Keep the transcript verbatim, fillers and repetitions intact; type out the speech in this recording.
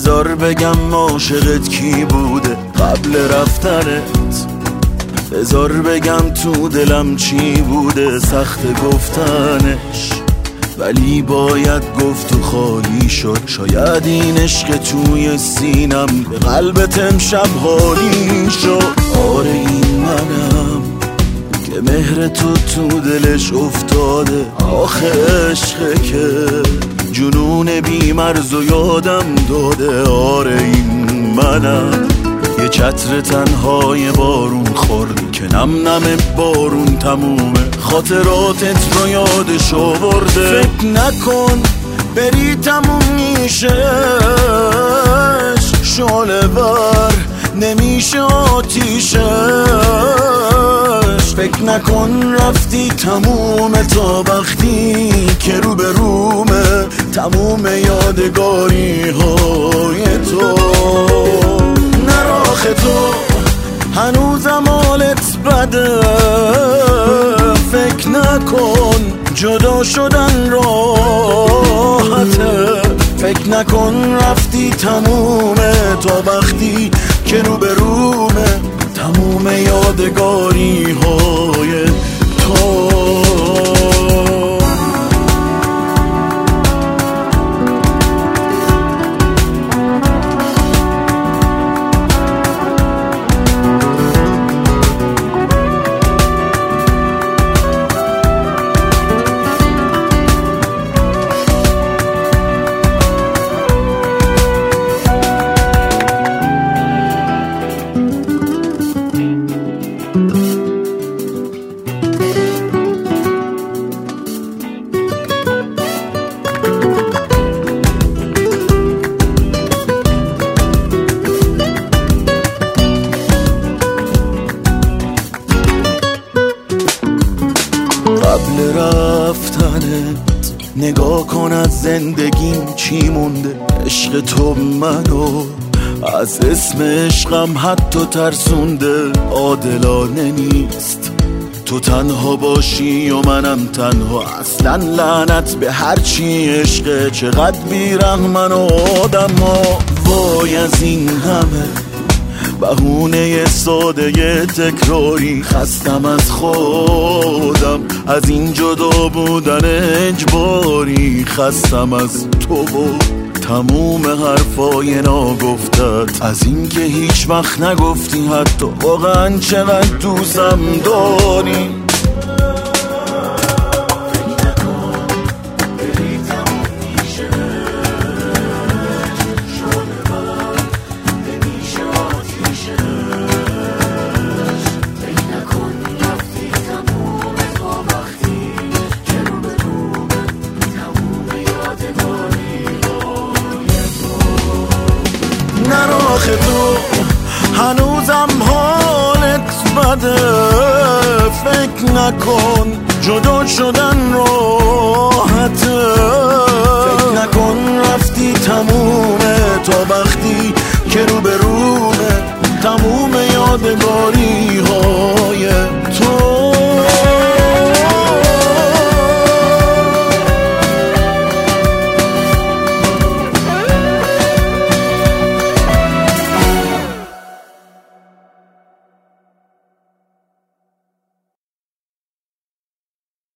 بذار بگم عاشقت کی بوده قبل رفتنت، بذار بگم تو دلم چی بوده سخت گفتنش، ولی باید گفت و خالی شد. شاید این عشق توی سینم به قلبت امشب حالی شد. آره این منم که مهر تو تو دلش افتاده، آخه عشقه که جنون بیمرز و یادم داده. آره این منم یه چتر تنهای بارون خورد که نم نم بارون تمومه، خاطراتت رو یادش آورده. فکر نکن بری تموم میشهش، شعله ور نمیشه آتیشش. فکر نکن رفتی تمومه تا وقتی که رو به رومه تموم یادگاری های تو. نراخ تو هنوزم حالت بده، فکر نکن جدا شدن راحته. فکر نکن رفتی تمومه تا وقتی که رو به رومه تموم یادگاری های تو. قبل رفتنت نگاه کن از زندگیم چی مونده. عشق تو منو از اسم عشقم حتی ترسونده. عادلانه نیست تو تنها باشی و منم تنها، اصلا لعنت به هرچی عشقه. چقدر بیرحمن و آدم ها، وای از این همه بهونه ساده تکراری. خستم از خودم از این جدا بودن اجباری، خستم از تو و تموم حرفای ناگفتت، از این که هیچ وقت نگفتی حتی واقعا چقدر دوستم داری. نراخ تو هنوزم حالت بده، فکر نکن جدا شدن راحته. فکر نکن رفتی تمومه تا وقتی که رو به رومه تموم یادگاری